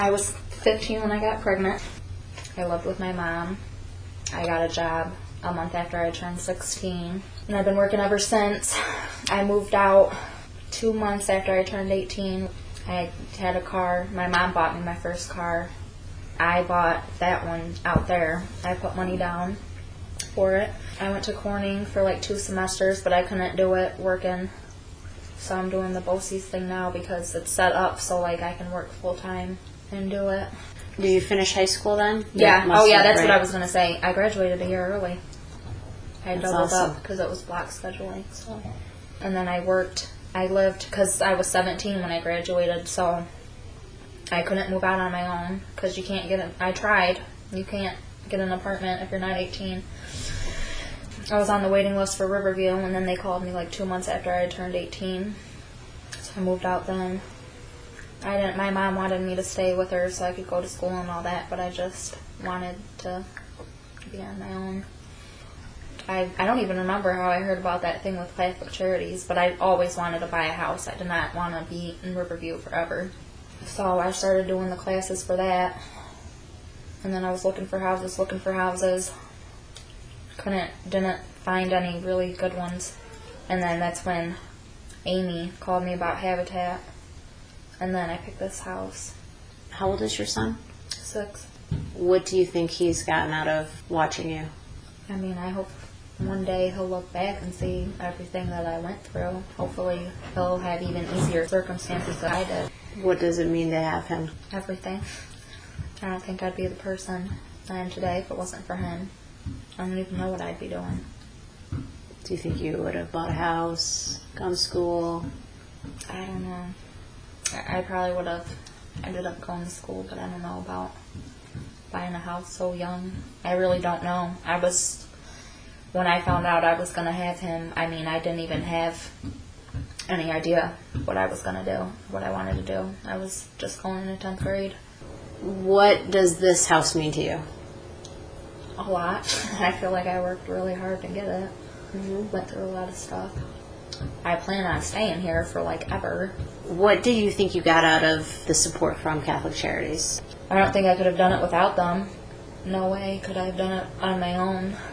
I was 15 when I got pregnant. I lived with my mom. I got a job a month after I turned 16. And I've been working ever since. I moved out 2 months after I turned 18. I had a car. My mom bought me my first car. I bought that one out there. I put money down for it. I went to Corning for like 2 semesters, but I couldn't do it working. So I'm doing the BOCES thing now because it's set up so like I can work full time and do it. Do you finish high school then? Yeah. Oh yeah, that's right. What I was going to say. I graduated a year early. I doubled awesome. up because it was block scheduling. So, and then I lived because I was 17 when I graduated, so I couldn't move out on my own because you can't I tried. You can't get an apartment if you're not 18. I was on the waiting list for Riverview, and then they called me like 2 months after I turned 18. So I moved out then. My mom wanted me to stay with her so I could go to school and all that, but I just wanted to be on my own. I don't even remember how I heard about that thing with Catholic Charities, but I always wanted to buy a house. I did not want to be in Riverview forever. So I started doing the classes for that. And then I was looking for houses. Didn't find any really good ones. And then that's when Amy called me about Habitat. And then I picked this house. How old is your son? 6. What do you think he's gotten out of watching you? I mean, I hope one day he'll look back and see everything that I went through. Hopefully he'll have even easier circumstances than I did. What does it mean to have him? Everything. I don't think I'd be the person I am today if it wasn't for him. I don't even know what I'd be doing. Do you think you would have bought a house, gone to school? I don't know. I probably would have ended up going to school, but I don't know about buying a house so young. I really don't know. When I found out I was going to have him, I mean, I didn't even have any idea what I was going to do, what I wanted to do. I was just going into 10th grade. What does this house mean to you? A lot. I feel like I worked really hard to get it. Went through a lot of stuff. I plan on staying here for like ever. What do you think you got out of the support from Catholic Charities? I don't think I could have done it without them. No way could I have done it on my own.